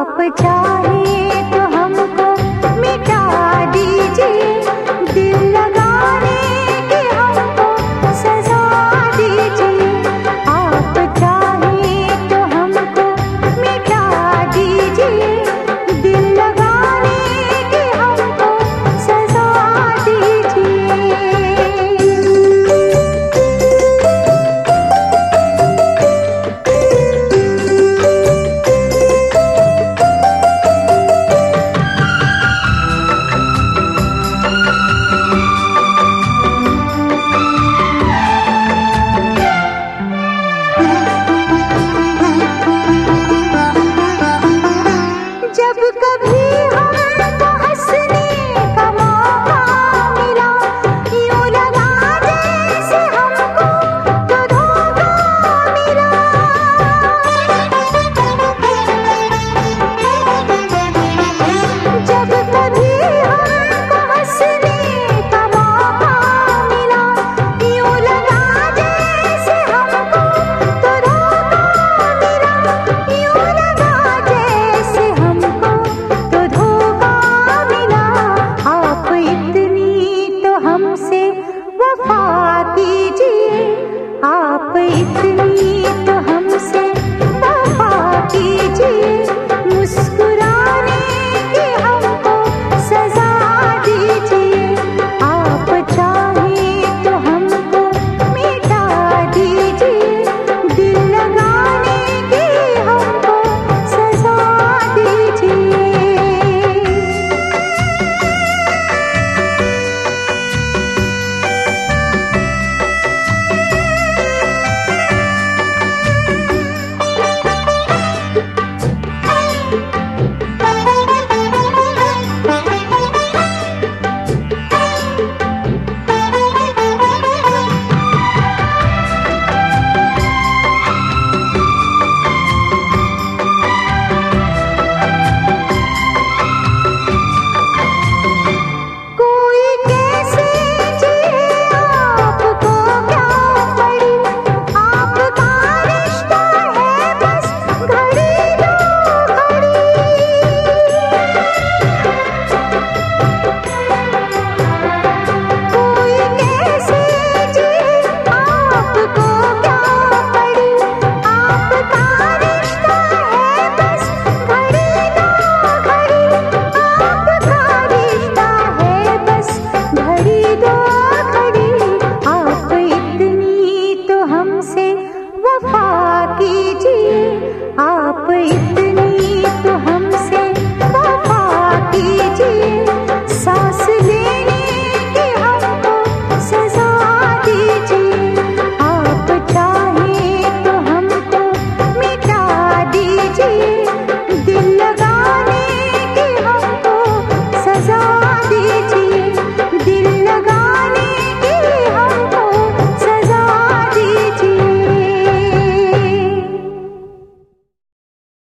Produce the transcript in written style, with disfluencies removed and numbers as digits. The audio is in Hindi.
आप चाहे तो हमको मिटा दीजिए, दिल लगाने की हमको सजा दीजिए। आप चाहे तो हमको मिटा दीजिए, दिल लगाने की हमको सजा दीजिए। जब कभी हमको हंसने का मौका मिला, यूं लगा जैसे हमको तो धोखा मिला। जब कभी हमको हंसने का मौका मिला, यूं लगा जैसे हमको तो धोखा मिला। यूं लगा जैसे हमको तो धोखा मिला। आप इतनी तो हमसे वफा कीजिए, आप इतनी तो हमसे वफा कीजिए। मुस्कुराने की हमको सजा दीजिए। आप चाहे तो हमको मिटा दीजिए, दिल लगाने की हमको सजा दीजिए। कोई कैसे जिए आपको क्या पड़ी, आपका रिश्ता है बस घड़ी दो घड़ी। कोई कैसे जिए आपको क्या पड़ी, आपका रिश्ता है बस घड़ी दो घड़ी। आपका रिश्ता है बस घड़ी दो घड़ी। आप इतनी तो हमसे वफा कीजिए, आप